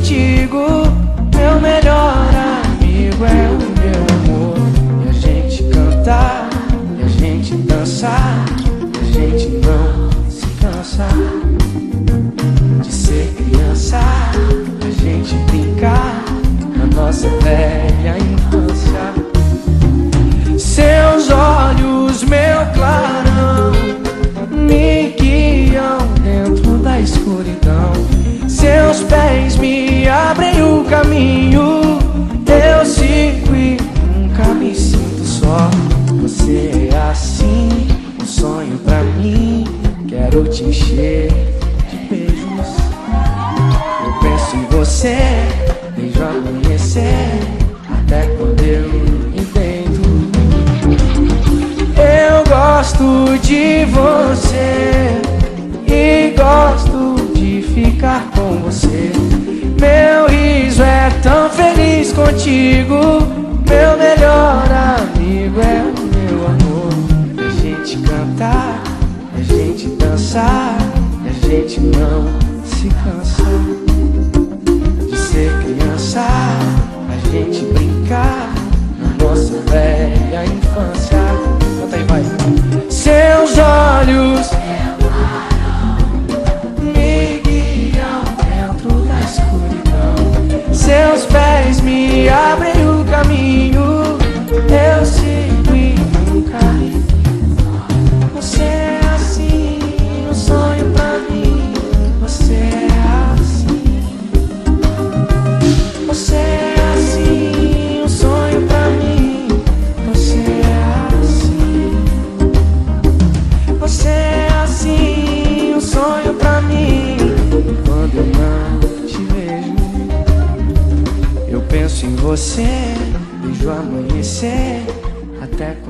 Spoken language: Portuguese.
contigo. Meu melhor amigo é o meu amor. E a gente cantar, e a gente dançar, e a gente não se cansa de ser criança. A gente brincar na nossa velha infância. Seus olhos, meu clarão, me guiam dentro da escuridão. Seus pés me abrem o caminho. Eu sigo e nunca me sinto só. Você é assim, um sonho pra mim. Quero te encher de beijos. Eu penso em você desde o amanhecer até quando eu me deito. Eu gosto de você e gosto de ficar com você. Meu riso é tão feliz contigo. Meu melhor amigo é o meu amor. A gente cantar, a gente dançar, a gente não se cansa de ser criança. A gente brincar na nossa velha infância. Canta aí, vai. Seus olhos me guiam dentro da escuridão. Seus pés me abrem o caminho. Eu sigo e nunca. Você é assim, um sonho pra mim. Você é assim. Você é assim, um sonho pra mim. Você é assim. Você é assim, um sonho pra mim. Quando eu não te vejo, eu penso em você desde o amanhecer até